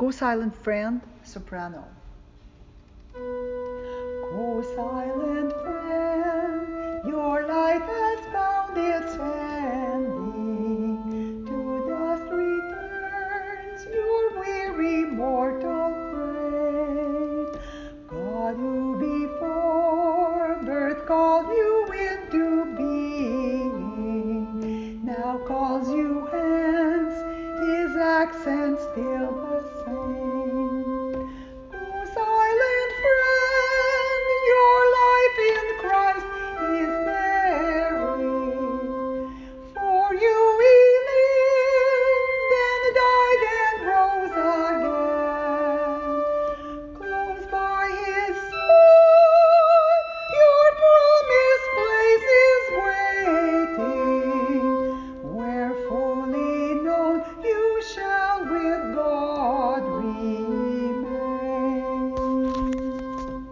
Go silent friend, soprano. Go silent friend, your life has found its ending. To dust returns your weary mortal frame. God who before birth called you into being, now calls you hence, his accent still the same.